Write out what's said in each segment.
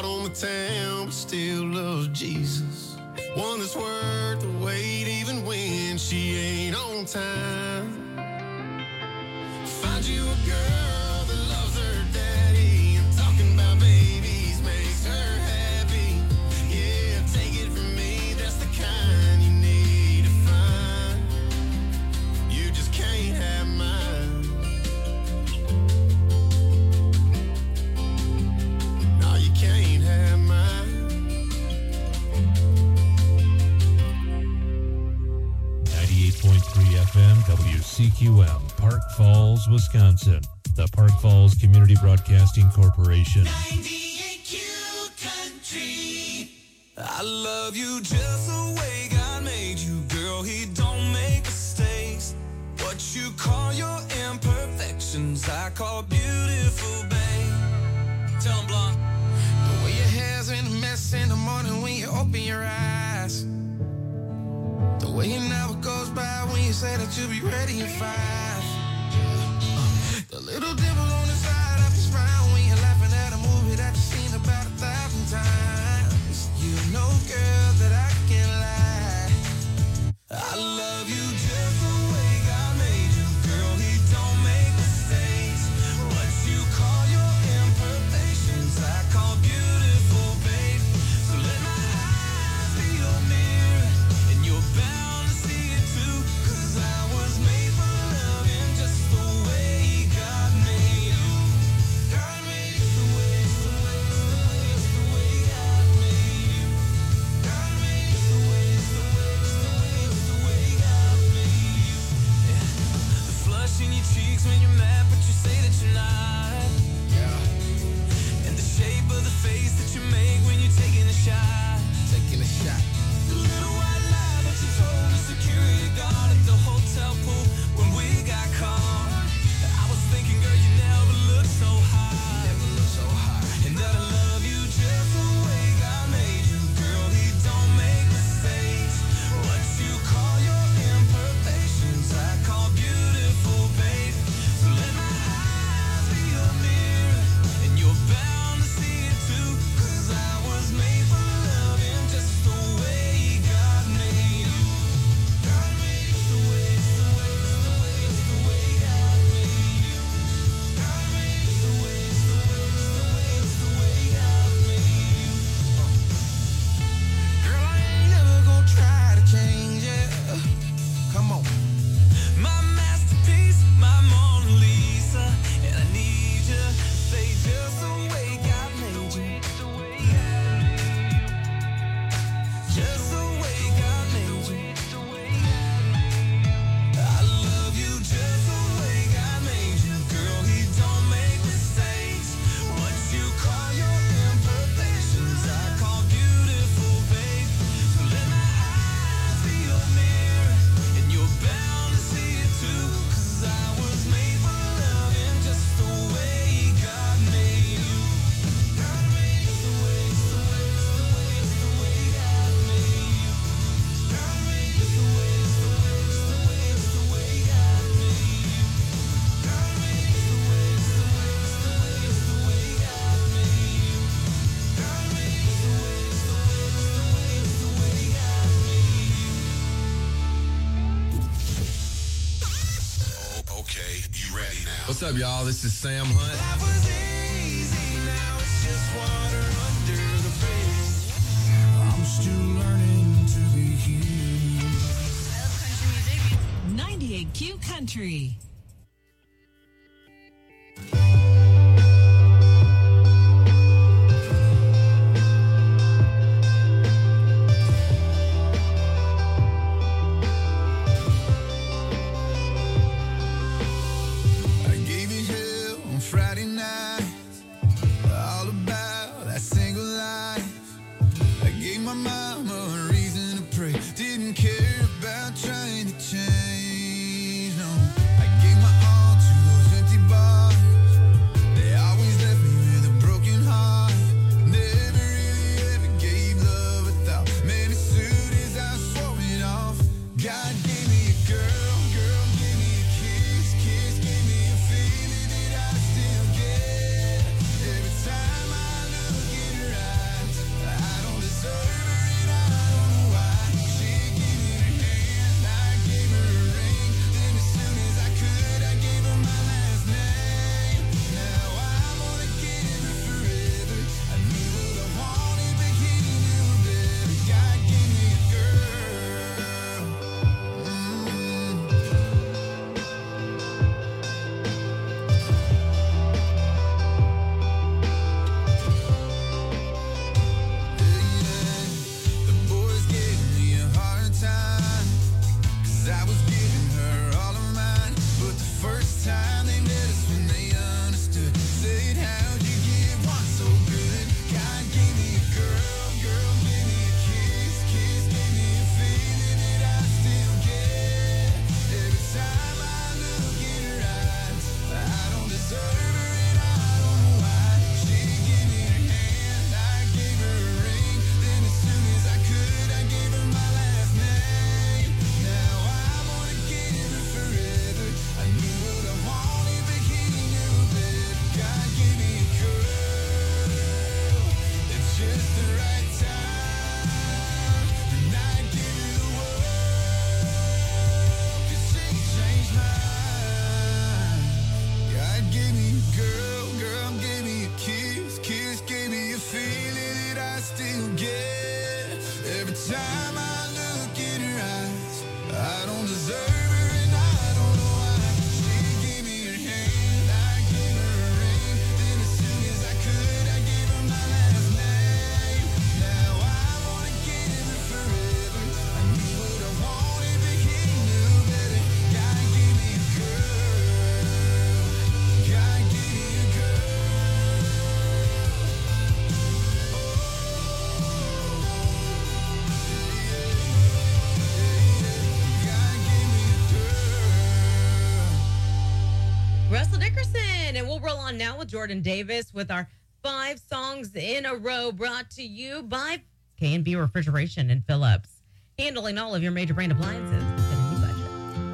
out on the town, but still loves Jesus. One that's worth the wait even when she ain't on time. Find you a girl that loves her daddy, and talking about babies makes her happy. Yeah, take it from me, that's the kind you need to find. You just can't have mine. No, you can't have mine. 98.3 FM WCQM, Park Falls, Wisconsin. The Park Falls Community Broadcasting Corporation. 98Q Country. I love you just the way God made you, girl. He don't make mistakes. What you call your imperfections, I call beautiful, babe. Tell him, Blonde. The way your hair's in a mess in the morning when you open your eyes. The way an hour goes by when you say that you'll be ready in 5. The little dimple on the side of your smile when you're laughing at a movie that you've seen about 1,000 times. You know, girl, that I can't lie. I love you just the way God made you, girl. He don't make mistakes. What you call your imperfections, I call beautiful, babe. So let my eyes be your mirror, and you're bound to see it too. 'Cause I was made for loving just the way God made you. God made you the way, the way, the way God made you. God made you the way, the way, the way God made you. Yeah. The flush in your cheeks when you're mad, but you say that you're not. Yeah. And the shape of the face that you make when you're taking a shot. Taking a shot. The little white lie that you told the security guard at the hotel pool when we got caught. I was thinking, girl, you never looked so hot. Never looked so hot. And that I love you just the way God made you, girl. He don't make mistakes. What you call your imperfections, I call beautiful, babe. So let my eyes be your mirror, and you're bound to see it too. 'Cause I was made for loving just the way God made you. God made you the way, the way, the way, the way God made you. God made you the way, the way, the way, the way God made you. Girl, I ain't never gonna try to change it. Come on. My masterpiece, my Mona Lisa, and I need you to stay just the way God made you. Just the way God made you. I love you just the way God made you, girl. He don't make mistakes. What you call your imperfections, I call beautiful, babe. So let my eyes be your mirror, and you're bound to see it too. 'Cause I was made for loving just the way God made you. God made you the way, the way, the way, the way God made you. God made you the way, the way, the way, the way God made you. God made you the way, the way, the way, the way God made you. God made you the way, the way, the way, the way God made you. Oh, okay, you ready now? What's up, y'all? This is Sam Hunt. Life was easy, now it's just water under the bridge. I'm still learning to be human. I love country music. 98Q Country. I gave you hell on Friday night, all about that single life. I gave my mama a reason to pray, didn't care about trying to change, no. I Russell Dickerson. And we'll roll on now with Jordan Davis with our 5 songs in a row brought to you by K&B Refrigeration and Phillips. Handling all of your major brand appliances at any budget.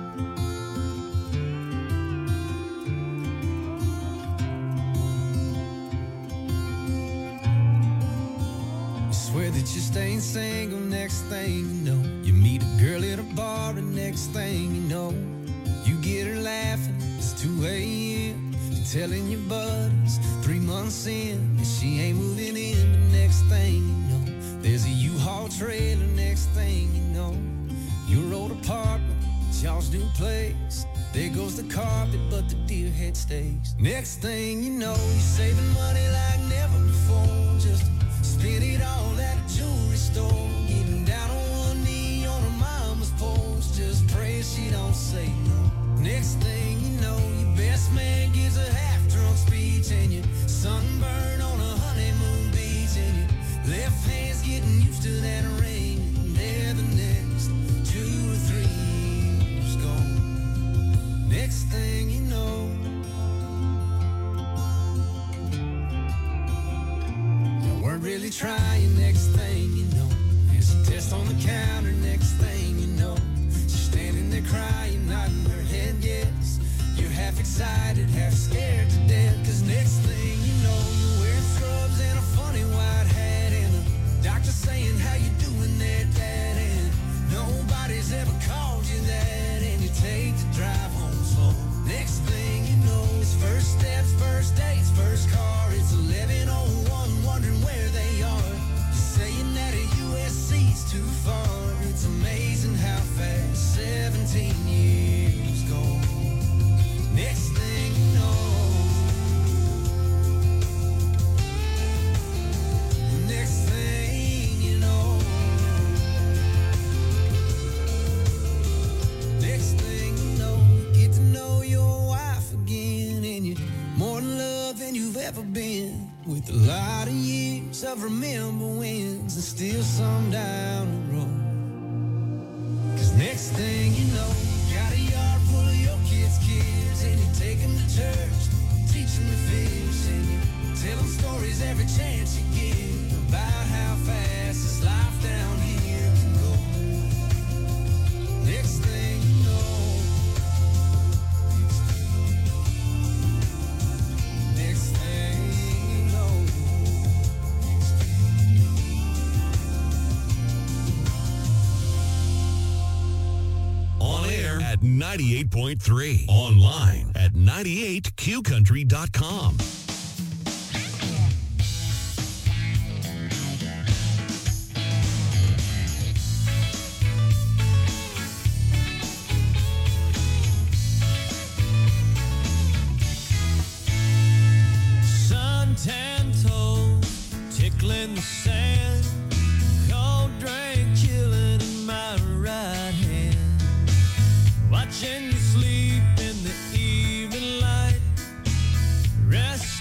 You swear that you're staying single, next thing you know, you meet a girl at a bar, and next thing you know, you get her laughing. It's 2 a.m. You're telling your buddies 3 months in and she ain't moving in. But next thing you know, there's a U-Haul trailer. Next thing you know, your old apartment, it's y'all's new place. There goes the carpet, but the deer head stays. Next thing you know, you're saving money like never before. Just spend it all at a jewelry store. Getting down on one knee on her mama's porch. Just pray she don't say no. Next thing you know, your best man gives a half-drunk speech, and you sunburn on a honeymoon beach, and your left hand's getting used to that ring, and there the next 2 or 3 years gone. Next thing you know, you weren't really trying. Next thing you know, there's a test on the counter. Next thing you know, she's standing there crying, nodding her head yes. You're half excited, half scared to death, 'cause next thing you know, you're wearing scrubs and a funny white hat, and the doctor saying, how you doing there, Dad? And nobody's ever called you that, and you take the drive home slow. Next thing you know, it's first steps, first dates, first car. It's 11:01, wondering where they are. You're saying that a USC's too far. It's amazing how fast 17 years go. Next thing you know, next thing you know, next thing you know, you get to know your wife again, and you're more in love than you've ever been. With a lot of years of remember wins and still some down the road. 'Cause next thing you know, you got a yard full of your kids' and you take them to church, teach them to fish, and you tell them stories every chance you get about how fast this life down here can go. Next thing you know, next thing you know, On air at 98.3. Online at 98qcountry.com. Suntan toes tickling the sand, cold drink chilling in my right hand, watching you sleep in the evening light, rest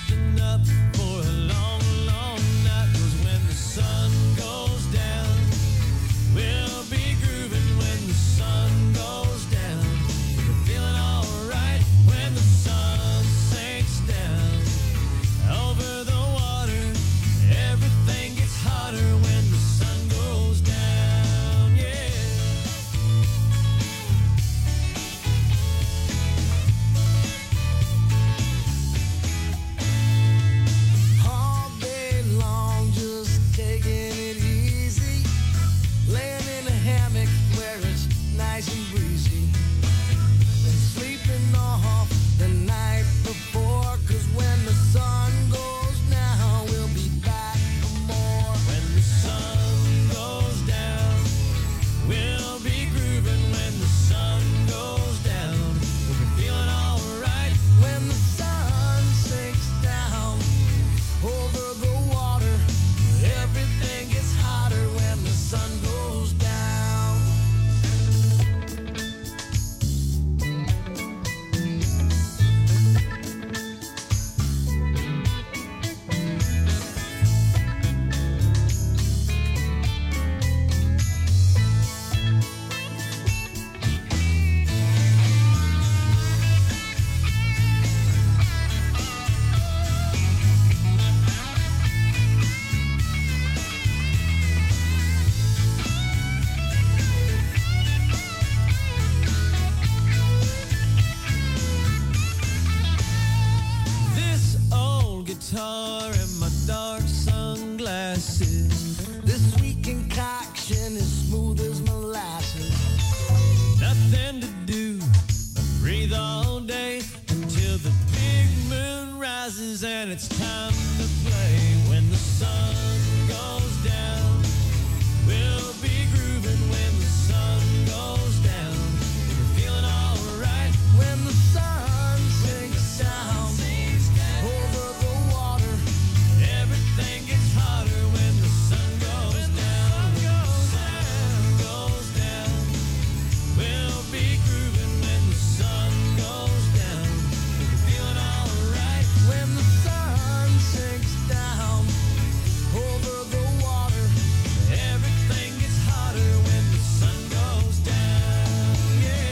rises and it's time to play. When the sun goes down, we'll be grooving when the sun goes down. We're feeling alright when the sun sinks down over the water. Everything gets hotter when the sun goes down. Sun goes down. We'll be grooving when the sun goes down. We're feeling alright when the sun sinks down over the water. Everything gets hotter when the sun goes down. Yeah.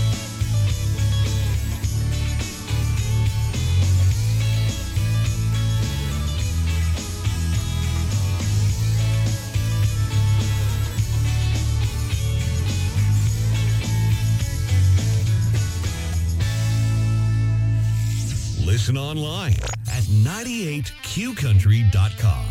Listen online at 98qcountry.com.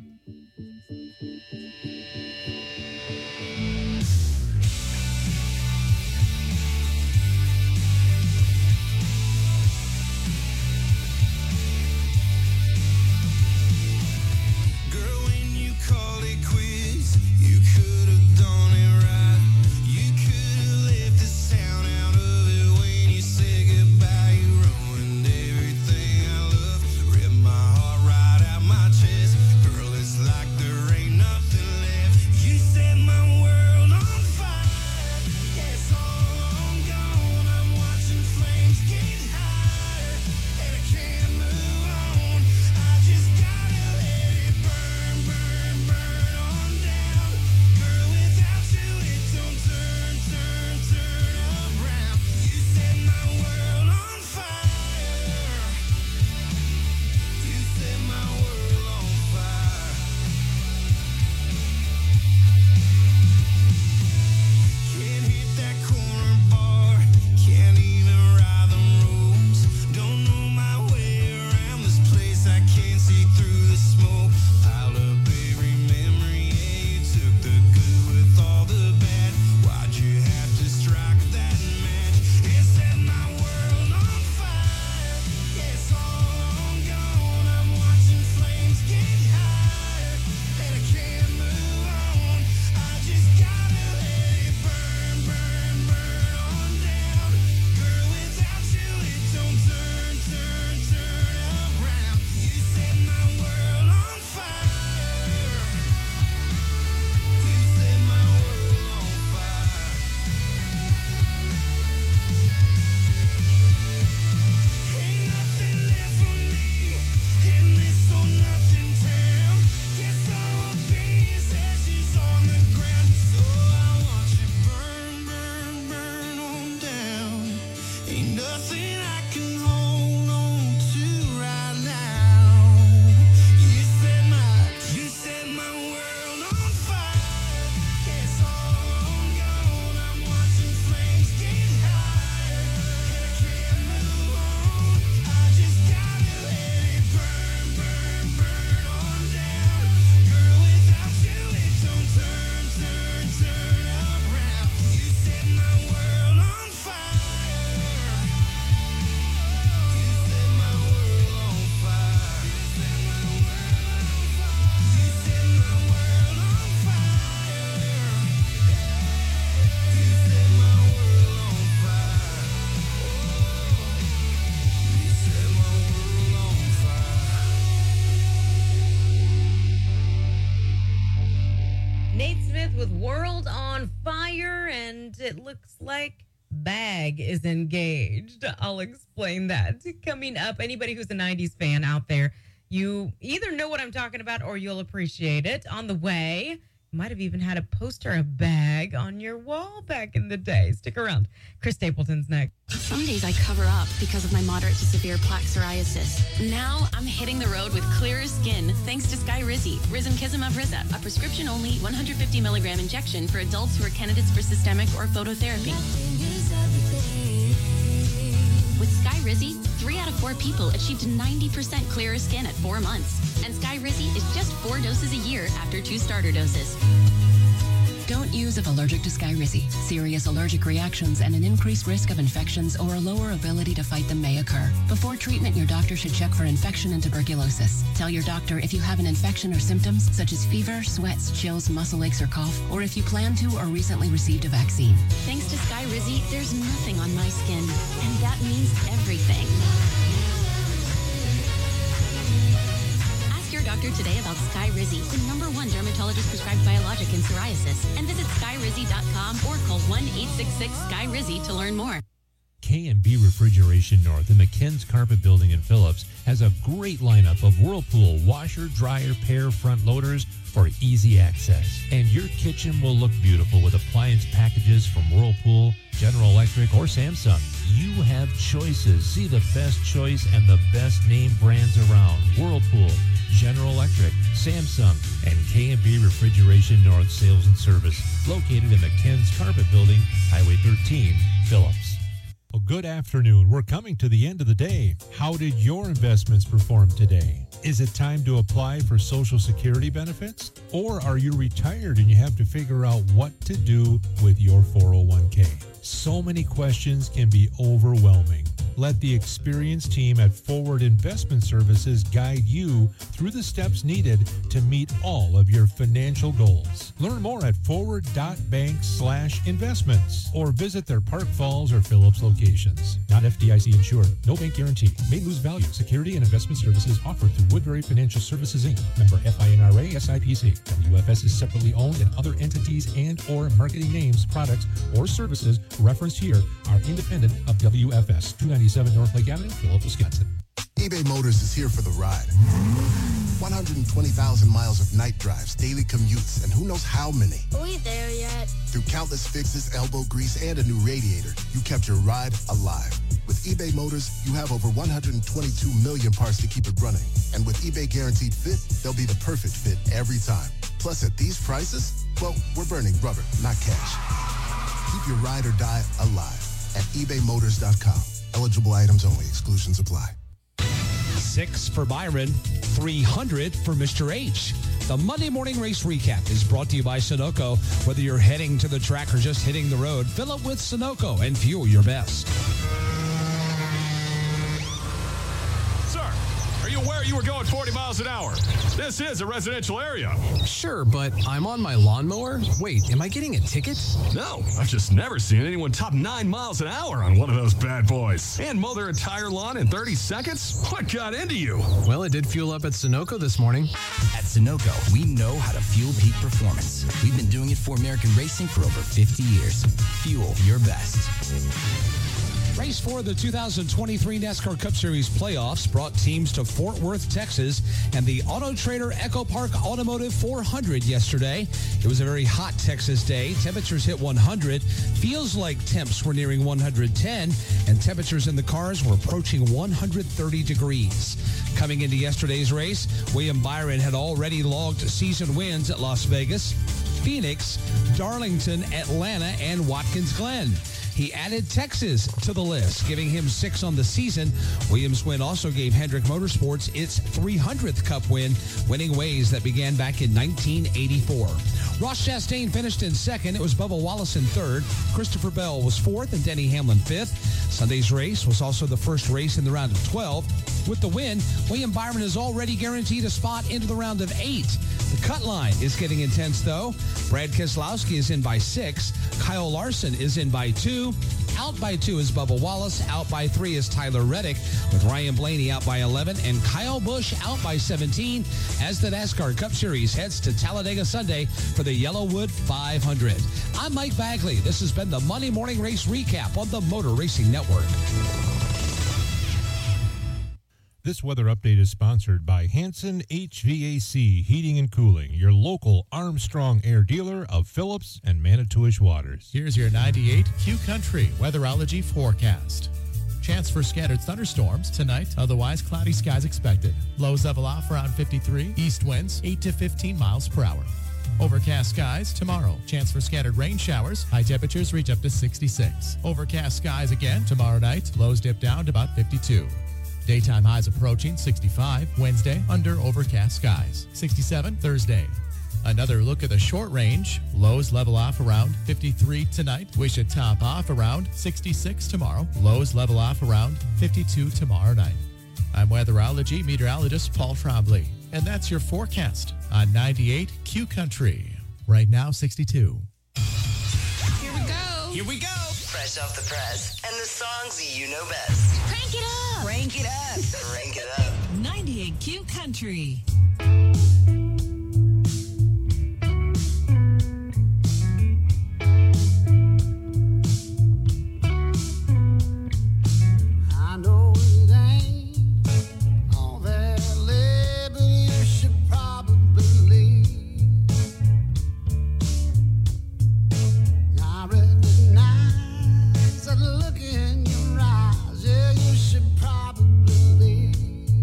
Girl, when you called it quits, you could have done it right. You could have left the sound out of it when you said goodbye. You ruined everything I love. Ripped my heart right out my chest. Girl, it's like there ain't nothing left. You set my world on fire. Yeah, it's all gone. I'm watching flames get higher, and I can't move on. I just gotta let it burn, burn, burn on down. Girl, without you, it don't turn, turn, turn around. You set my world on fire. You set my world on fire. Can't hit that corner bar. Can't even ride them roads. Don't know my way around this place. I can't see through the smoke. Piled up every memory. Yeah, you took the good with all the bad. Why'd you have to strike that match? It set my world on fire. Yeah, it's all gone. I'm watching flames get higher, and I can't move on. I just gotta let it burn, burn, burn on down. Girl, without you, it don't turn, turn, turn around. You set my world on fire. You set my world on fire. Ain't nothing left for me in this or nothing town. Guess I'll be as ashes on the ground. So I watch it burn, burn, burn on down. Ain't nothing I can hold on to right now. You set my world on fire. Yeah, it's all gone. I'm watching flames get higher, and I can't move on. I just gotta let it burn, burn, burn on down. Girl, without you, it don't turn, turn, turn around. You set my world on fire. You set my world on fire. You set my world on fire. You set my world on fire. You set my world on fire. Nate Smith with World on Fire, and it looks like Bag is engaged. I'll explain that coming up. Anybody who's a 90s fan out there, you either know what I'm talking about or you'll appreciate it. On the way, you might have even had a poster of Bag on your wall back in the day. Stick around. Chris Stapleton's next. Some days I cover up because of my moderate to severe plaque psoriasis. Now I'm hitting the road with clearer skin thanks to Skyrizi, Risankizumab Riza, a prescription-only 150 milligram injection for adults who are candidates for systemic or phototherapy. With Skyrizi, 3 out of 4 people achieved 90% clearer skin at 4 months. And Skyrizi is just 4 doses a year after 2 starter doses. Don't use if allergic to Skyrizi. Serious allergic reactions and an increased risk of infections or a lower ability to fight them may occur. Before treatment, your doctor should check for infection and tuberculosis. Tell your doctor if you have an infection or symptoms such as fever, sweats, chills, muscle aches, or cough, or if you plan to or recently received a vaccine. Thanks to Skyrizi, there's nothing on my skin, and that means everything. Ask your doctor today about Skyrizi, the #1 dermatologist prescribed biologic in psoriasis, and visit skyrizi.com or call 1-866-SKY-RIZZI to learn more. K&B Refrigeration North in the Ken's Carpet Building in Phillips has a great lineup of Whirlpool washer, dryer, pair front loaders for easy access. And your kitchen will look beautiful with appliance packages from Whirlpool, General Electric, or Samsung. You have choices. See the best choice and the best name brands around. Whirlpool, General Electric, Samsung, and K&B Refrigeration North Sales and Service, located in the Ken's Carpet Building, Highway 13, Phillips. Well, good afternoon. We're coming to the end of the day. How did your investments perform today? Is it time to apply for Social Security benefits? Or are you retired and you have to figure out what to do with your 401k? So many questions can be overwhelming. Let the experienced team at Forward Investment Services guide you through the steps needed to meet all of your financial goals. Learn more at forward.bank/investments or visit their Park Falls or Phillips locations. Not FDIC insured. No bank guarantee. May lose value. Security and investment services offered through Woodbury Financial Services, Inc. Member FINRA SIPC. WFS is separately owned, and other entities and or marketing names, products, or services referenced here are independent of WFS. 297 North Lake Avenue, Phillips, Wisconsin. eBay Motors is here for the ride. 120,000 miles of night drives, daily commutes, and who knows how many. Are we there yet? Through countless fixes, elbow grease, and a new radiator, you kept your ride alive. With eBay Motors, you have over 122 million parts to keep it running. And with eBay Guaranteed Fit, they'll be the perfect fit every time. Plus, at these prices, well, we're burning rubber, not cash. Keep your ride or die alive at ebaymotors.com. Eligible items only. Exclusions apply. 6 for Byron, 300 for Mr. H. The Monday Morning Race Recap is brought to you by Sunoco. Whether you're heading to the track or just hitting the road, fill up with Sunoco and fuel your best. Sir, are you aware you were going 40 miles an hour? This is a residential area. Sure, but I'm on my lawnmower. Wait, am I getting a ticket? No, I've just never seen anyone top 9 miles an hour on one of those bad boys. And mow their entire lawn in 30 seconds? What got into you? Well, it did fuel up at Sunoco this morning. At Sunoco, we know how to fuel peak performance. We've been doing it for American racing for over 50 years. Fuel your best. Race 4 of the 2023 NASCAR Cup Series playoffs brought teams to Fort Worth, Texas, and the Auto Trader Echo Park Automotive 400 yesterday. It was a very hot Texas day. Temperatures hit 100. Feels like temps were nearing 110, and temperatures in the cars were approaching 130 degrees. Coming into yesterday's race, William Byron had already logged season wins at Las Vegas, Phoenix, Darlington, Atlanta, and Watkins Glen. He added Texas to the list, giving him 6 on the season. Williams' win also gave Hendrick Motorsports its 300th Cup win, winning ways that began back in 1984. Ross Chastain finished in second. It was Bubba Wallace in third. Christopher Bell was fourth and Denny Hamlin fifth. Sunday's race was also the first race in the round of 12. With the win, William Byron is already guaranteed a spot into the round of 8. The cut line is getting intense, though. Brad Keselowski is in by 6. Kyle Larson is in by 2. Out by 2 is Bubba Wallace. Out by 3 is Tyler Reddick, with Ryan Blaney out by 11 and Kyle Busch out by 17 as the NASCAR Cup Series heads to Talladega Sunday for the Yellowwood 500. I'm Mike Bagley. This has been the Monday Morning Race Recap on the Motor Racing Network. This weather update is sponsored by Hanson HVAC Heating and Cooling, your local Armstrong Air dealer of Phillips and Manitowish Waters. Here's your 98 Q Country weatherology forecast. Chance for scattered thunderstorms tonight, otherwise cloudy skies expected. Lows level off around 53, east winds 8 to 15 miles per hour. Overcast skies tomorrow. Chance for scattered rain showers. High temperatures reach up to 66. Overcast skies again tomorrow night. Lows dip down to about 52. Daytime highs approaching 65 Wednesday under overcast skies. 67 Thursday. Another look at the short range. Lows level off around 53 tonight. We should top off around 66 tomorrow. Lows level off around 52 tomorrow night. I'm weatherology meteorologist Paul Trombley, and that's your forecast on 98 Q Country. Right now, 62. Here we go. Here we go. Fresh off the press and the songs you know best. Crank it up. Crank it up. Crank it up. 98 Q Country. I know it ain't all that lit, but you should probably leave. I recognize that look in your eyes. Yeah, you should probably leave.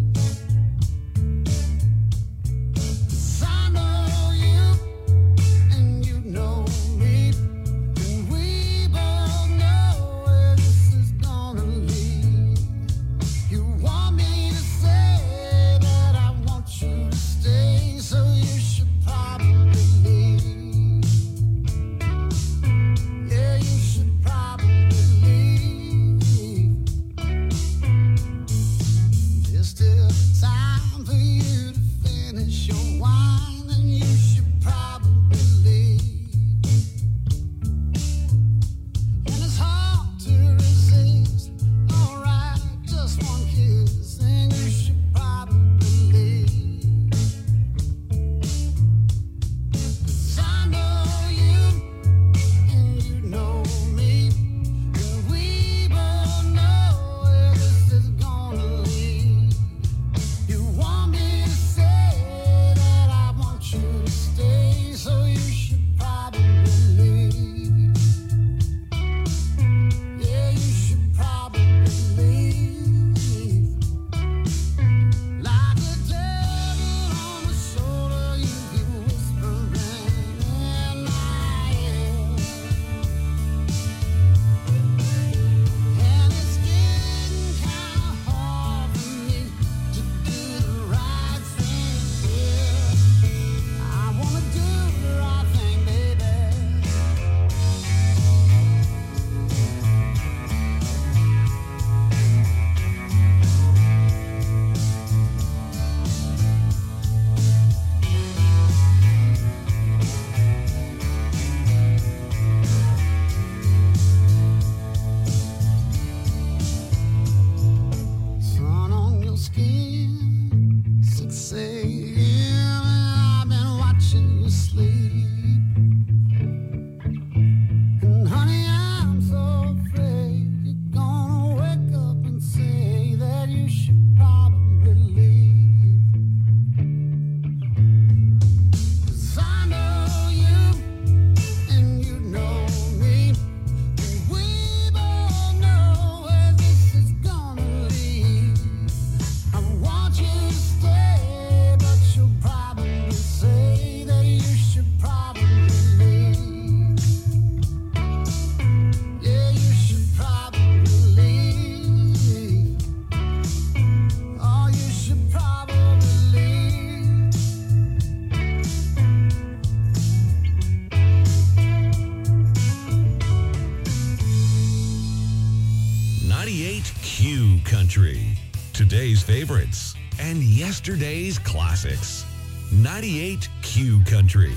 'Cause I know you, and you know me, and we both know where this is gonna lead. You want me to say that I want you to stay, so you should probably leave. Yeah, you should probably leave. There's still time for you to finish your wine, and you should probably leave. And it's hard to resist. Alright, just one kiss, and you should probably leave. 'Cause I know you, and you know me, and we both know where this is gonna lead. You want me to say that I want you to stay, so you should probably leave. Yeah, you should probably leave. Like a devil on my shoulder, you keep whispering in my ear. And it's getting kinda hard for me to do the right thing here. I wanna do the right thing, baby. Sun on your skin, 6 a.m. and I've been watching you sleep. And honey, I'm so afraid you're gonna wake up and say that you should probably leave. 'Cause I know you, and you know me, and we both know where this is gonna lead. I want you to stay, but you'll probably say that you should probably leave. Yeah, you should probably leave. Oh, you should probably leave. 98 Q Country. Today's favorites and yesterday's classics. 98 Q Country.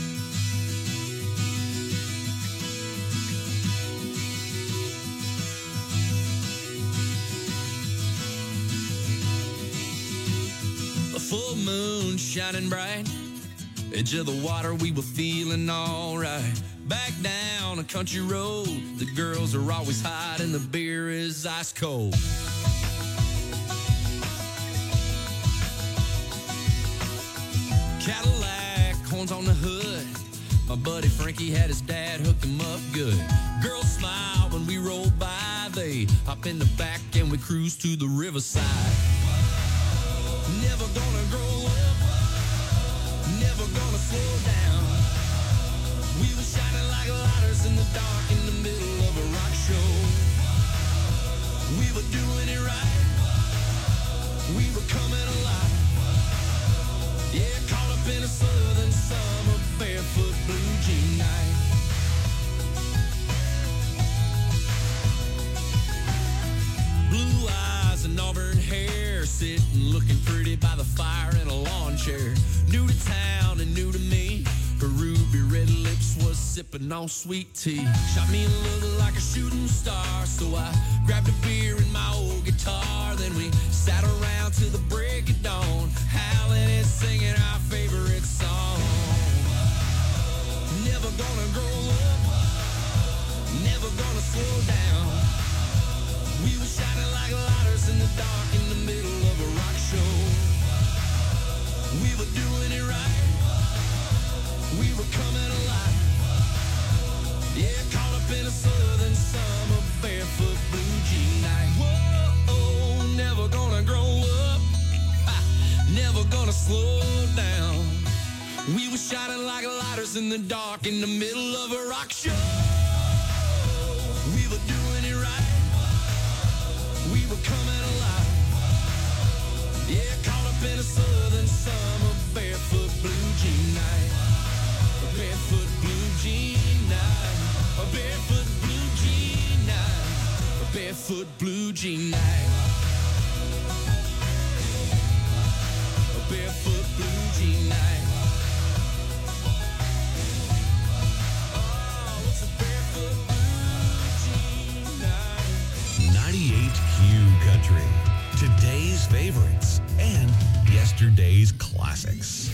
A full moon shining bright. Edge of the water, we were feeling alright. Back down a country road, the girls are always hot and the beer is ice cold. Cadillac, horns on the hood. My buddy Frankie had his dad hook him up good. Girls smile when we roll by. They hop in the back and we cruise to the riverside. Never gonna grow up, never gonna slow down. We were shining like lighters in the dark in the middle of a rock show. We were doing it right, we were coming alive. Yeah, caught up in a southern summer eyes and auburn hair, sitting looking pretty by the fire in a lawn chair. New to town and new to me, her ruby red lips was sipping on sweet tea. Shot me a look like a shooting star, so I grabbed a beer and my old guitar. Then we sat around till the break of dawn, howling and singing our favorite song. Never gonna grow up, never gonna slow down. We were shining like lighters in the dark in the middle of a rock show. We were doing it right, we were coming alive. Yeah, caught up in a southern summer barefoot blue jean night. Whoa, never gonna grow up, never gonna slow down. We were shining like lighters in the dark in the middle of a rock show. We were doing it right, we were coming alive. Yeah, caught up in a southern summer barefoot blue jean night. A barefoot blue jean night. A barefoot blue jean night. A barefoot blue jean night. A barefoot blue jean night. 98Q Country. Today's favorites and yesterday's classics.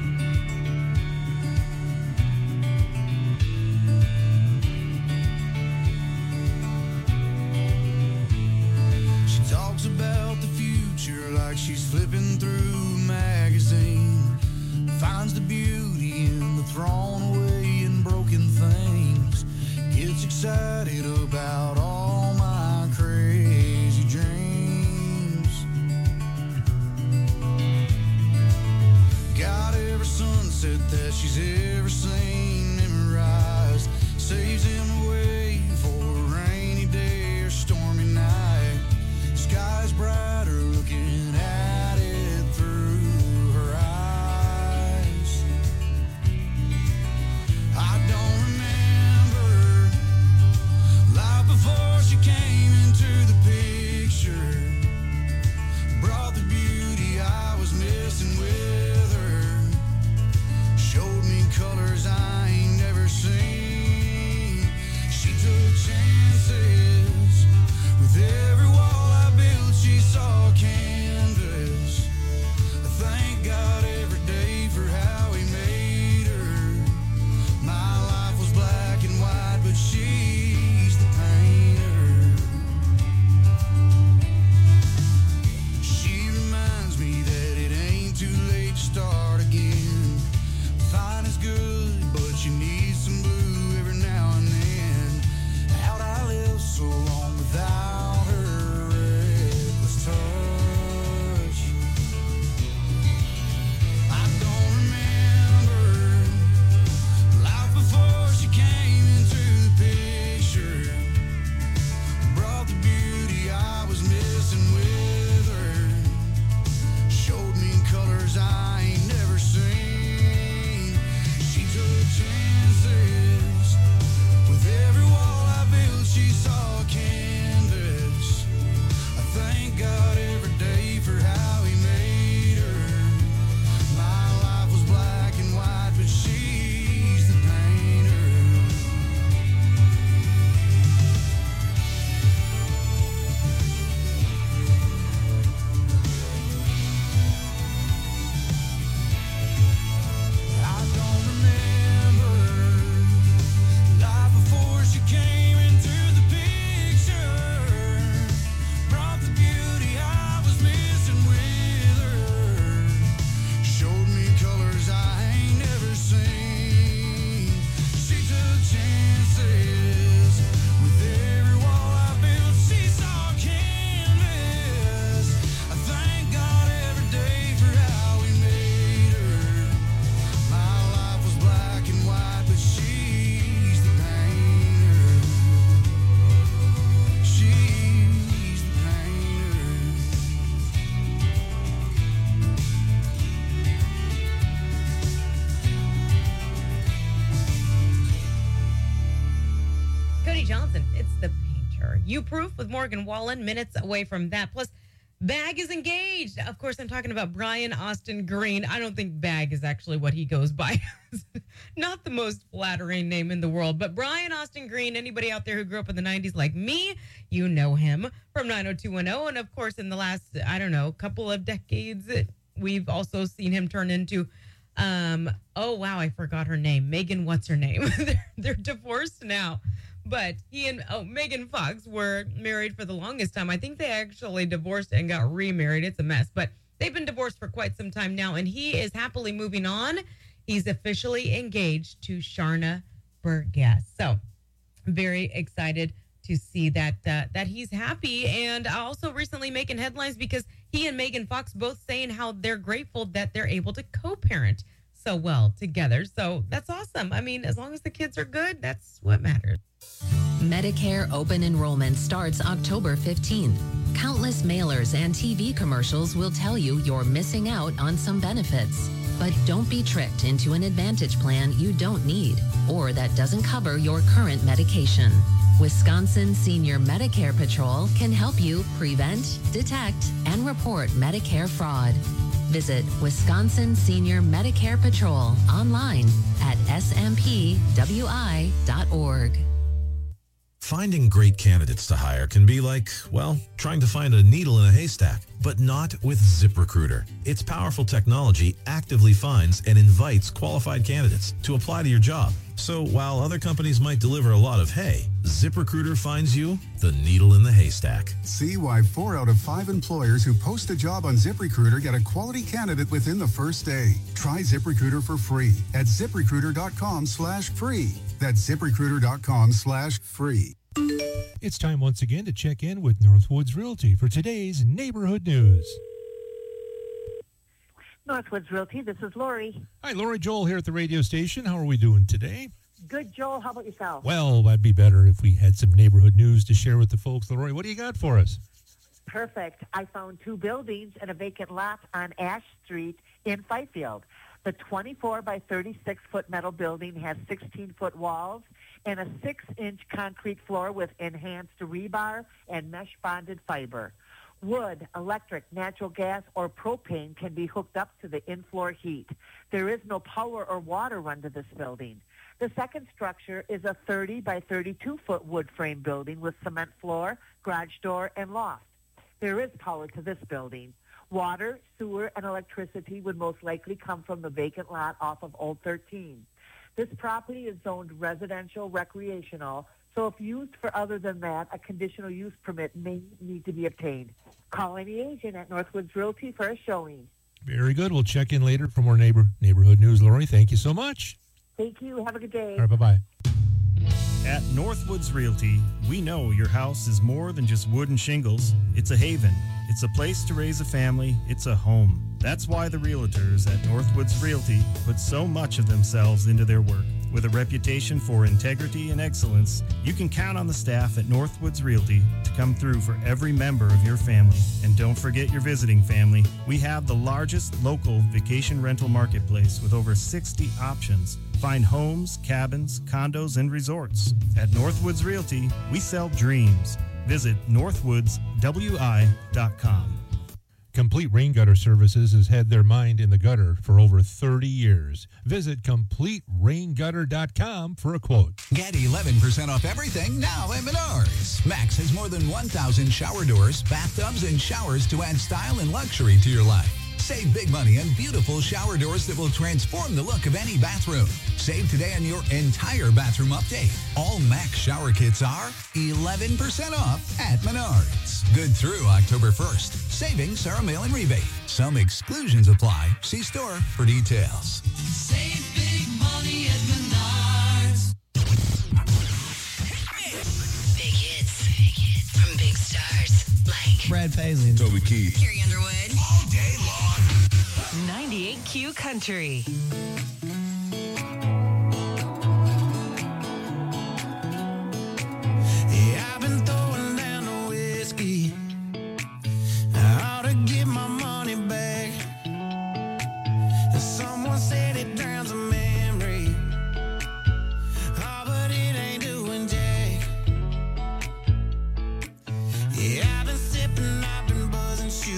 She talks about the future like she's flipping through a magazine. Finds the beauty in the thrown away and broken things. Gets excited about all my crazy dreams. Got every sunset that she's ever seen memorized. Saves him away for a rainy day or stormy night. Sky's brighter looking at it through her eyes. I don't remember life before she came into the picture. Brought the beauty I was missing with her. Showed me colors I ain't never seen. She took chances with every wall I built. She saw canvas. I thank God every day for how he made her. My life was black and white, but she's the painter. She reminds me that it ain't too late to start again. Fine is good, but you need some blue every now and then. How'd I live so long without her reckless touch? I don't remember life before she came into the picture. Brought the beauty I was missing with her. Showed me colors I ain't never seen. She took chances with every wall I built. She saw canvas. I thank God every day for how he made her. My life was black and white, but she's the painter. I don't remember life before she came into the picture. Brought the beauty I was missing with her. Showed me colors I ain't never seen. She took chances with every wall I built. She saw canvas. I thank God every day for how he made her. My life was black and white, but she's the painter. She's the painter. Cody Johnson, it's the painter. You Proof with Morgan Wallen, minutes away from that. Plus, Bag is engaged. Of course, I'm talking about Brian Austin Green. I don't think Bag is actually what he goes by. Not the most flattering name in the world, but Brian Austin Green, anybody out there who grew up in the 90s like me, you know him from 90210. And of course, in the last, couple of decades, we've also seen him turn into, I forgot her name. Megan, what's her name? They're divorced now. But he and Megan Fox were married for the longest time. I think they actually divorced and got remarried. It's a mess. But they've been divorced for quite some time now. And he is happily moving on. He's officially engaged to Sharna Burgess. So very excited to see that he's happy. And also recently making headlines because he and Megan Fox both saying how they're grateful that they're able to co-parent so well together. So that's awesome. I mean, as long as the kids are good, that's what matters. Medicare open enrollment starts October 15th. Countless mailers and TV commercials will tell you you're missing out on some benefits. But don't be tricked into an Advantage plan you don't need or that doesn't cover your current medication. Wisconsin Senior Medicare Patrol can help you prevent, detect, and report Medicare fraud. Visit Wisconsin Senior Medicare Patrol online at smpwi.org. Finding great candidates to hire can be like, well, trying to find a needle in a haystack, but not with ZipRecruiter. Its powerful technology actively finds and invites qualified candidates to apply to your job. So while other companies might deliver a lot of hay, ZipRecruiter finds you the needle in the haystack. See why 4 out of 5 employers who post a job on ZipRecruiter get a quality candidate within the first day. Try ZipRecruiter for free at ZipRecruiter.com/free. That's ZipRecruiter.com/free. It's time once again to check in with Northwoods Realty for today's neighborhood news. Northwoods Realty, this is Lori. Hi, Lori. Joel here at the radio station. How are we doing today? Good, Joel. How about yourself? Well, that'd be better if we had some neighborhood news to share with the folks. Lori, what do you got for us? Perfect. I found 2 buildings and a vacant lot on Ash Street in Fifield. The 24 by 36-foot metal building has 16-foot walls and a 6-inch concrete floor with enhanced rebar and mesh-bonded fiber. Wood, electric, natural gas, or propane can be hooked up to the in-floor heat. There is no power or water run to this building. The second structure is a 30 by 32-foot wood frame building with cement floor, garage door, and loft. There is power to this building. Water, sewer, and electricity would most likely come from the vacant lot off of Old 13. This property is zoned residential recreational, so if used for other than that, a conditional use permit may need to be obtained. Call any agent at Northwoods Realty for a showing. Very good. We'll check in later for more neighborhood news. Lori, thank you so much. Thank you. Have a good day. All right, bye-bye. At Northwoods Realty, we know your house is more than just wood and shingles. It's a haven. It's a place to raise a family. It's a home. That's why the realtors at Northwoods Realty put so much of themselves into their work. With a reputation for integrity and excellence, you can count on the staff at Northwoods Realty to come through for every member of your family. And don't forget your visiting family. We have the largest local vacation rental marketplace with over 60 options. Find homes, cabins, condos, and resorts. At Northwoods Realty, we sell dreams. Visit northwoodswi.com. Complete Rain Gutter Services has had their mind in the gutter for over 30 years. Visit CompleteRainGutter.com for a quote. Get 11% off everything now at Menards. Max has more than 1,000 shower doors, bathtubs, and showers to add style and luxury to your life. Save big money on beautiful shower doors that will transform the look of any bathroom. Save today on your entire bathroom update. All Max shower kits are 11% off at Menards. Good through October 1st. Savings are a mail-in rebate. Some exclusions apply. See store for details. Save big money at Menards. Big hits from big stars like Brad Paisley and Toby Keith. Carrie Underwood. All day long. 98Q Country. Yeah, I've been throwing down the whiskey. I ought to get my money back. Someone said it drowns a memory. Oh, but it ain't doing jack. Yeah, I've been sipping, I've been buzzing, shooting.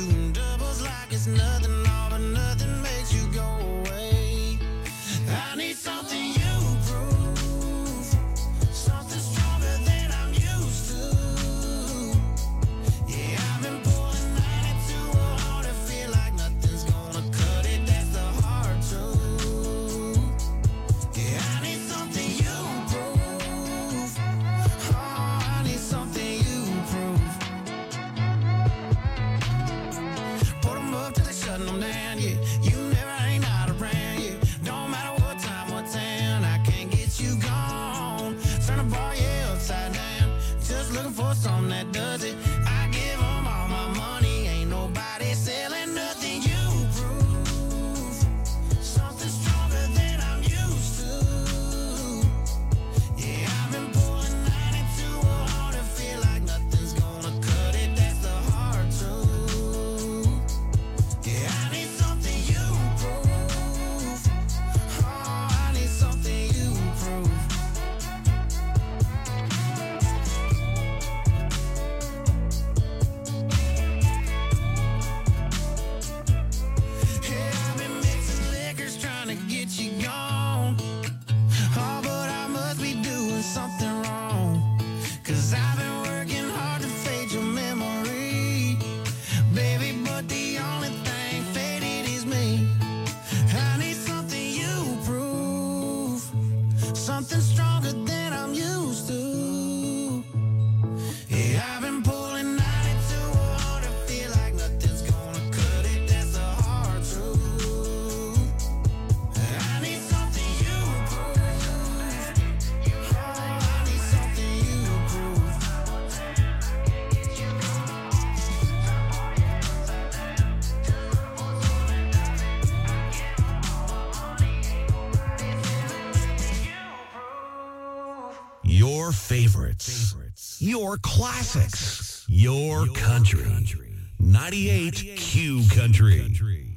your classics, your country. 98 Q Country.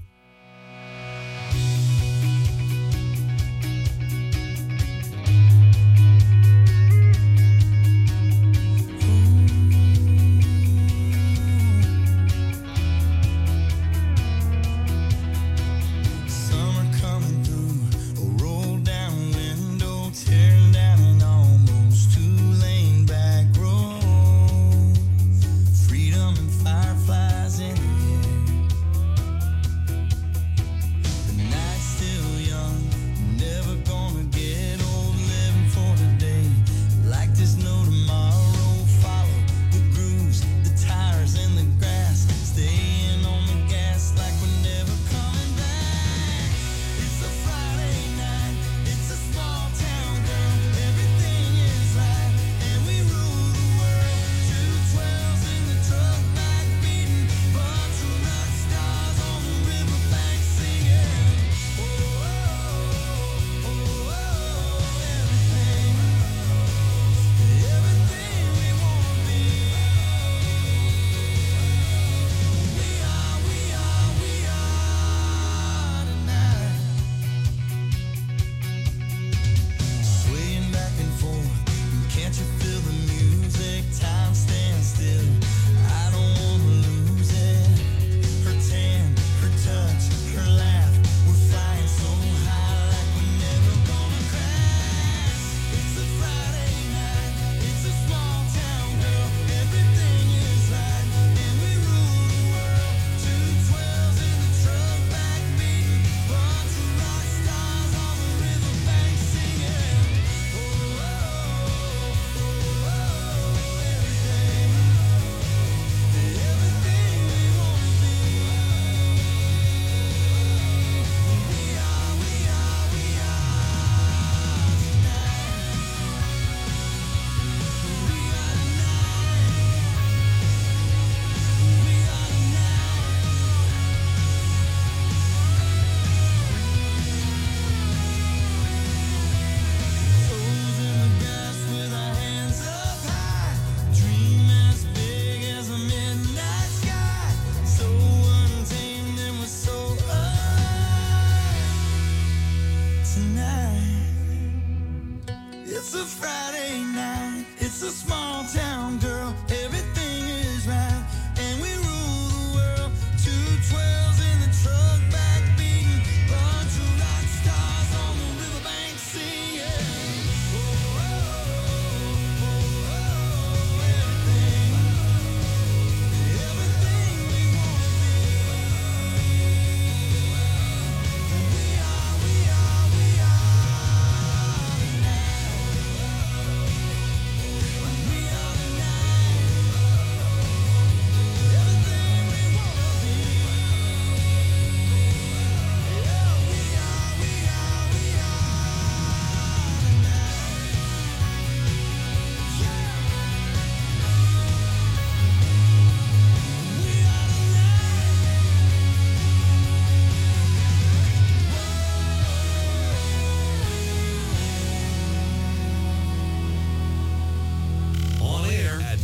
On air at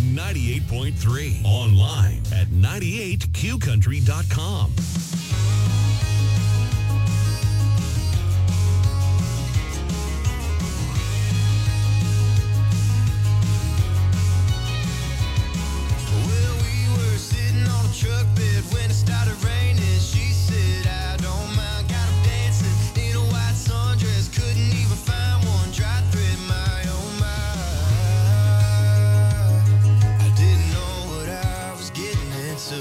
98.3. Online at 98qcountry.com. Truck bed when it started raining. She said, I don't mind, got him dancing in a white sundress. Couldn't even find one dry thread, my oh my. I didn't know what I was getting into.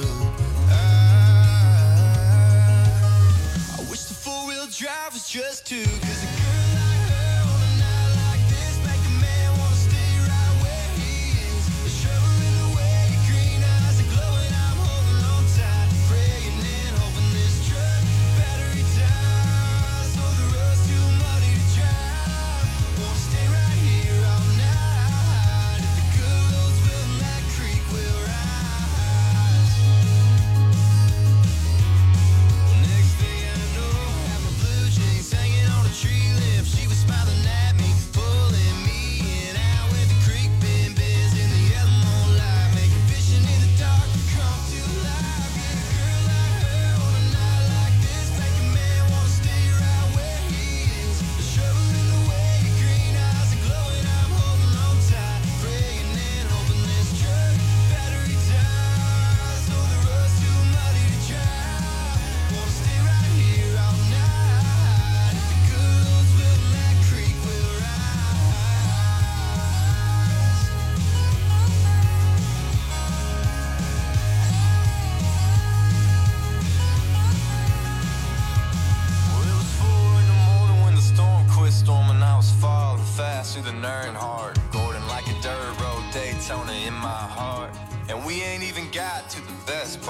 I wish the four-wheel drive was just two, 'cause a girl like her on a night like this make a man wanna stay right where he is. The shovel in the way, green eyes are glowing. I'm holding on tight, praying and hoping this truck battery dies. So the road's too muddy to drive. Wanna stay right here all night. If the good roads will, that creek will rise. Well, next thing I know, I have my blue jeans hanging on a tree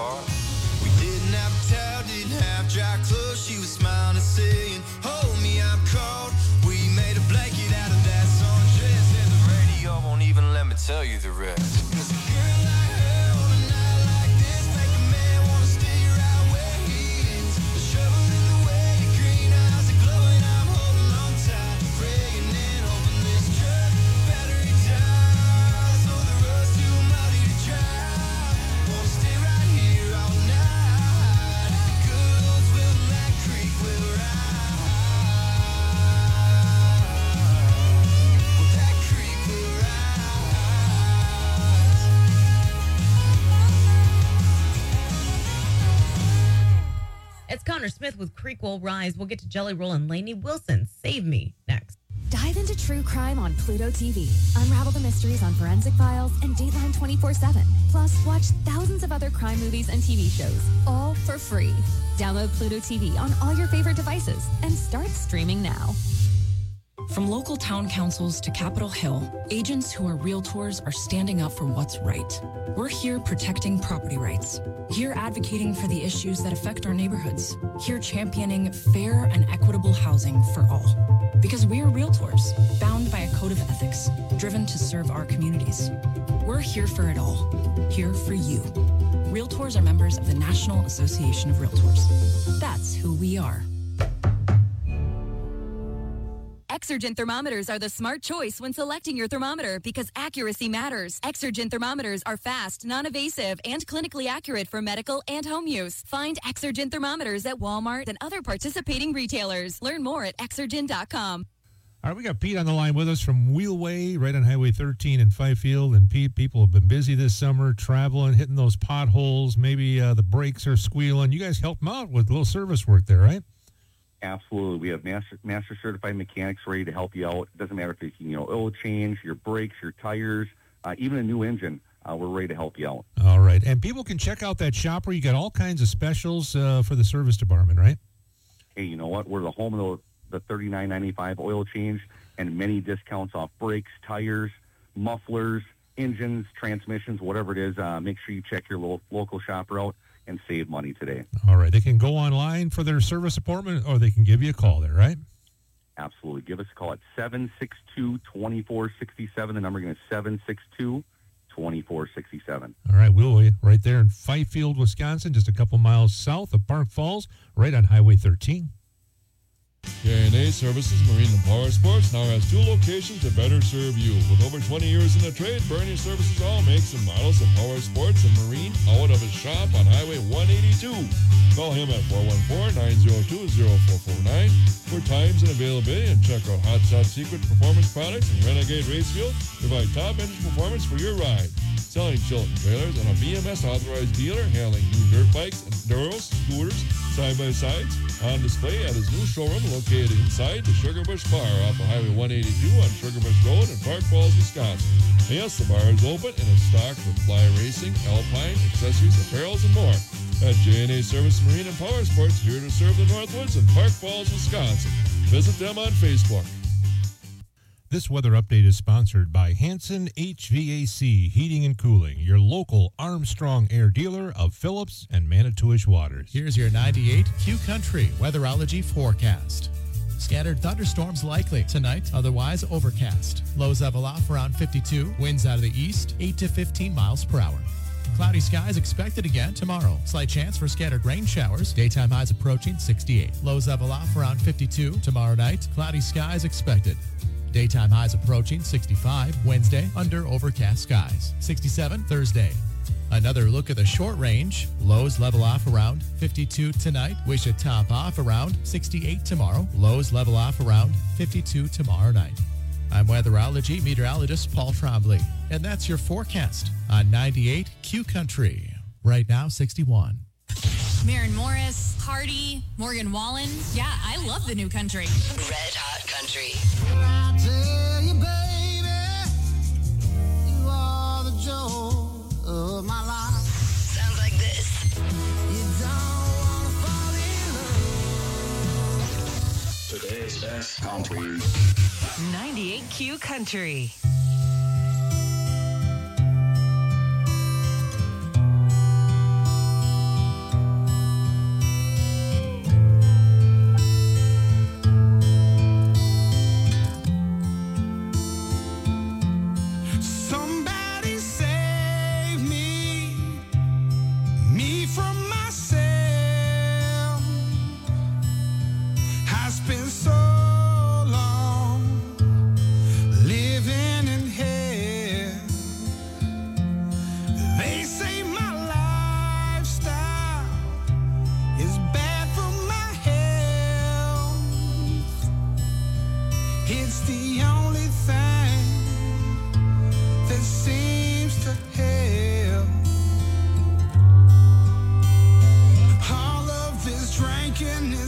car. We didn't have a towel, didn't have dry clothes. She was smiling and saying, hold me, I'm cold. We made a blanket out of that sundress, and the radio won't even let me tell you the rest. 'Cause a girl like her on a night like this make a man wanna stay right where he is. The shovel in the way, the green eyes are glowing. I'm holding on tight, praying and hoping this truck battery dies. So the road's too muddy to drive. Wanna stay right here all night. Good old Wilton, that creek will rise. Well, that creek will rise. It's Connor Smith with Creek Will Rise. We'll get to Jelly Roll and Lainey Wilson. Save Me next. Dive into true crime on Pluto TV. Unravel the mysteries on Forensic Files and Dateline 24/7. Plus, watch thousands of other crime movies and TV shows, all for free. Download Pluto TV on all your favorite devices and start streaming now. From local town councils to Capitol Hill, agents who are realtors are standing up for what's right. We're here protecting property rights. Here advocating for the issues that affect our neighborhoods. Here championing fair and equitable housing for all. Because we are realtors, bound by a code of ethics, driven to serve our communities. We're here for it all. Here for you. Realtors are members of the National Association of Realtors. That's who we are. Exergen thermometers are the smart choice when selecting your thermometer because accuracy matters. Exergen thermometers are fast, non-invasive, and clinically accurate for medical and home use. Find Exergen thermometers at Walmart and other participating retailers. Learn more at Exergen.com. All right, we got Pete on the line with us from Wheelway, right on Highway 13 in Fifield. And Pete, people have been busy this summer, traveling, hitting those potholes. Maybe the brakes are squealing. You guys help them out with a little service work there, right? Absolutely. We have master certified mechanics ready to help you out. It doesn't matter if it's, oil change, your brakes, your tires, even a new engine. We're ready to help you out. All right. And people can check out that shop where you got all kinds of specials for the service department, right? Hey, you know what? We're the home of the $39.95 oil change and many discounts off brakes, tires, mufflers, engines, transmissions, whatever it is. Make sure you check your local shopper out and save money today. All right. They can go online for their service appointment, or they can give you a call there, right? Absolutely. Give us a call at 762-2467. The number again is 762-2467. All right. We'll right there in Fifield, Wisconsin, just a couple miles south of Park Falls, right on Highway 13. J&A Services Marine and Power Sports now has 2 locations to better serve you. With over 20 years in the trade, Bernie Services all makes and models of power sports and marine out of his shop on Highway 182. Call him at 414-902-0449 for times and availability, and check out Hot Shot Secret Performance Products and Renegade Race Fuel. Provide top engine performance for your ride. Selling Chilton trailers and a BMS authorized dealer, handling new dirt bikes, enduros, scooters, side-by-sides, on display at his new showroom located inside the Sugarbush Bar off of Highway 182 on Sugarbush Road in Park Falls, Wisconsin. And yes, the bar is open and is stocked with fly racing, alpine, accessories, apparels, and more. At J&A Service Marine and Power Sports, here to serve the Northwoods in Park Falls, Wisconsin. Visit them on Facebook. This weather update is sponsored by Hanson HVAC Heating and Cooling, your local Armstrong Air dealer of Phillips and Manitowish Waters. Here's your 98 Q Country weatherology forecast. Scattered thunderstorms likely tonight, otherwise overcast. Lows level off around 52, winds out of the east, 8 to 15 miles per hour. Cloudy skies expected again tomorrow. Slight chance for scattered rain showers. Daytime highs approaching 68. Lows level off around 52. Tomorrow night, cloudy skies expected. Daytime highs approaching 65 Wednesday under overcast skies. 67 Thursday. Another look at the short range. Lows level off around 52 tonight. We should top off around 68 tomorrow. Lows level off around 52 tomorrow night. I'm weatherology meteorologist Paul Trombley, and that's your forecast on 98 Q Country. Right now, 61. Maren Morris, Hardy, Morgan Wallen. Yeah, I love the new country. Red Hot Country. I tell you, baby, you are the joy of my life. Sounds like this. You don't want to fall in love. Today's best country. 98 Q Country.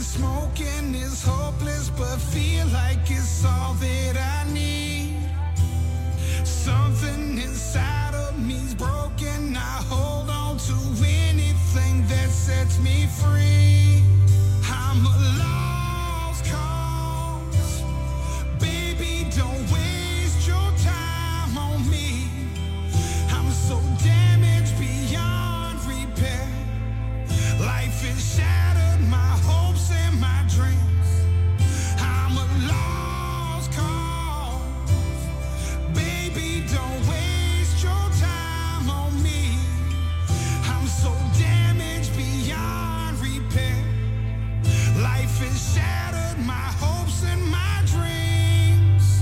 smoking is hopeless, but feel like it's all that I need. Something inside of me's broken. I hold on to anything that sets me free. I'm a lost cause. Baby, don't waste your time on me. I'm so damaged beyond repair. Life is shattered, my hopes and my dreams. I'm a lost cause. Baby, don't waste your time on me. I'm so damaged beyond repair. Life is shattered, my hopes and my dreams.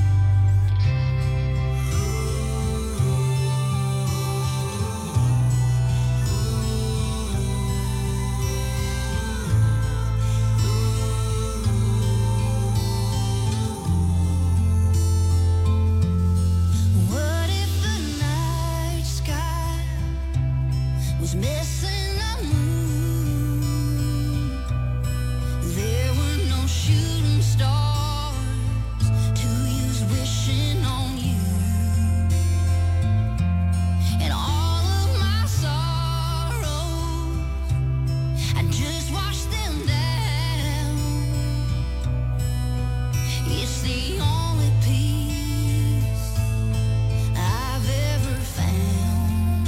What if the night sky was missing a moon? There were no shooting stars to use wishing on you. And all of my sorrows, I just washed them down. It's the only peace I've ever found.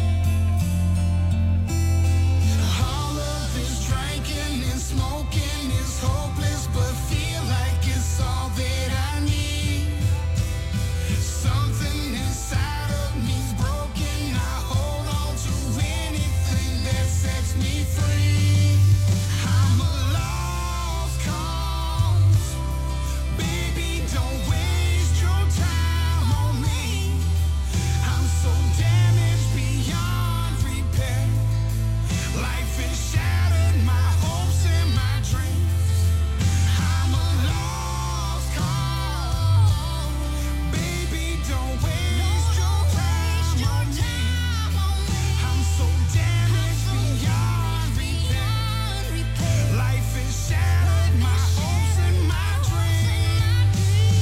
All of this drinking and smoking is hopeless, but feel like it's all that I need. Something inside of me's broken. I hold on to anything that sets me free. I'm a lost cause. Baby, don't waste your time on me. I'm so damaged beyond repair. Life is shattered, my hopes and my dreams. I'm a lost cause. Baby, don't waste your time on me. I'm so damaged beyond repair. Life is shattered, my hopes and my dreams.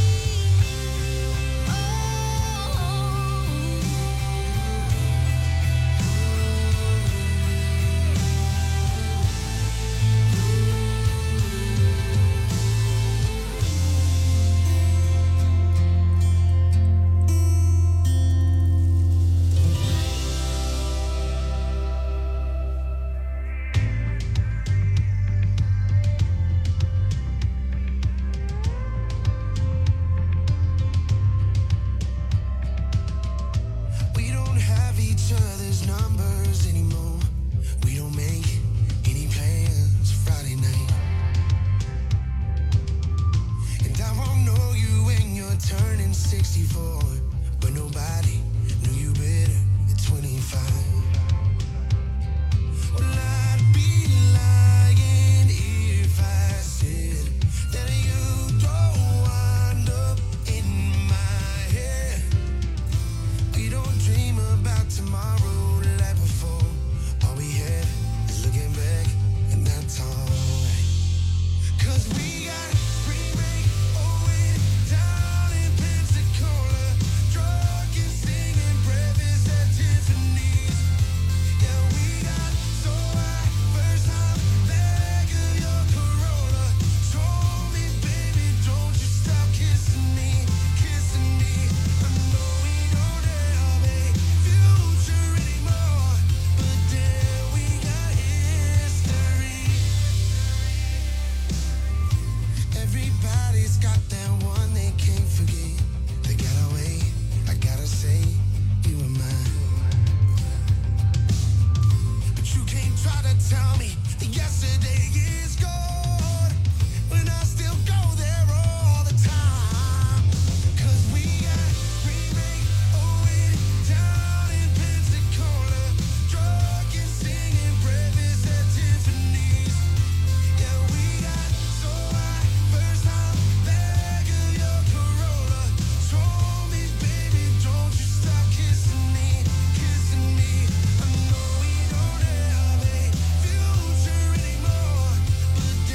We don't have each other's numbers anymore. We don't make any plans Friday night. And I won't know you when you're turning 64, but nobody knew you better at 25. Well, I'd be lying if I said that you don't wind up in my head. We don't dream about tomorrow like before. All we had is looking back, and that's alright. 'Cause we got spring break, Owen, down in Pensacola, drunk and singing breakfast at Tiffany's. Yeah, we got so high, first time back of your Corolla. Told me, baby, don't you stop kissing me, kissing me. I know we don't have a future anymore, but damn, we got history. Everybody's got that one they can't forget. They got away, I gotta say, you were mine. But you can't try to tell me that yesterday is gone, when I still go there all the time. 'Cause we got spring break, Owen, down in Pensacola, drunk and singing breakfast at Tiffany's. Yeah, we got so high, first time back of your Corolla. Told me, baby, don't you stop kissing me, kissing me. I know we don't have a future anymore, but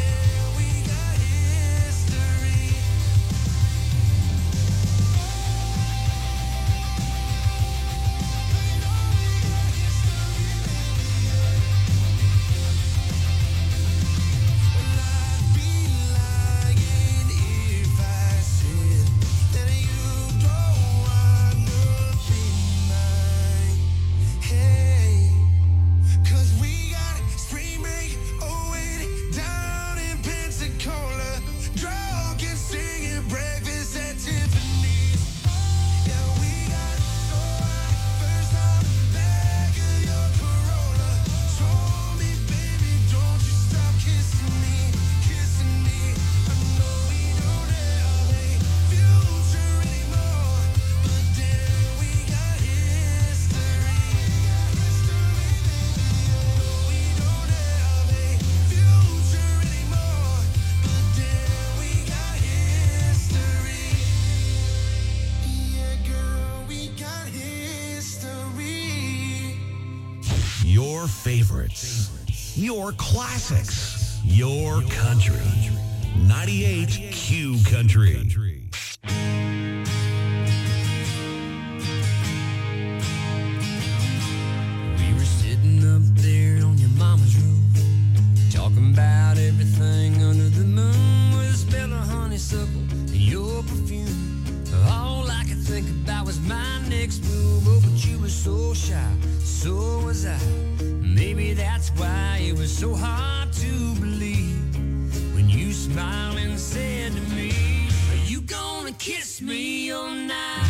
favorites. Your classics. Your country. 98 Q Country. We were sitting up there on your mama's roof, talking about everything under the moon with a smell of honeysuckle and your perfume. All I could think about was my next move. Oh, but you were so shy, so was I. Maybe that's why it was so hard to believe when you smiled and said to me, are you gonna kiss me all night?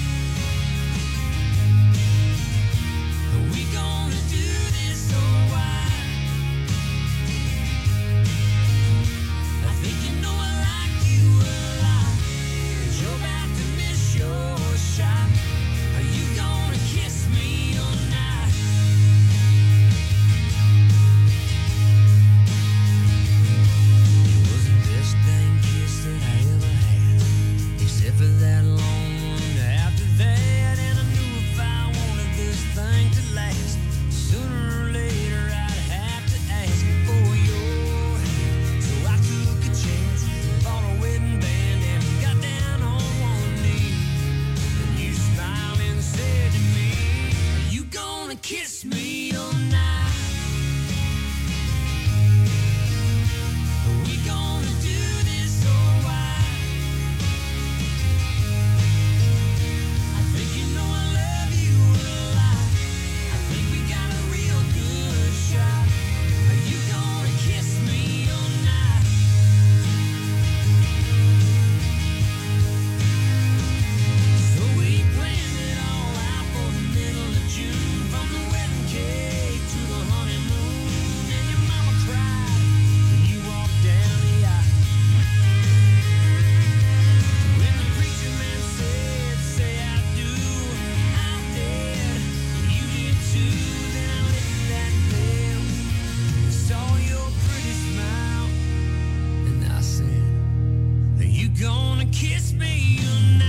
Are we gonna do this or why? I think you know I like you a lot, 'cause you're about to miss your shot. Are you gonna kiss me all night? It was the best dang kiss that I ever had, except for that long one after that. And I knew if I wanted this thing to last, sooner or later I'd have to ask for your hand. So I took a chance, bought a wedding band, and got down on one knee. And you smiled and said to me, are you gonna kiss me all night? Are we gonna do this or why? I think you know I love you a lot. I think we got a real good shot. Are you gonna kiss me all night? So we planned it all out for the middle of June, from the wedding cake to the honeymoon. And your mama cried when you walked down the aisle. When the preacher man said, say I do, I did. You did too. Then I lifted that veil, saw your pretty smile, and I said, are you gonna kiss me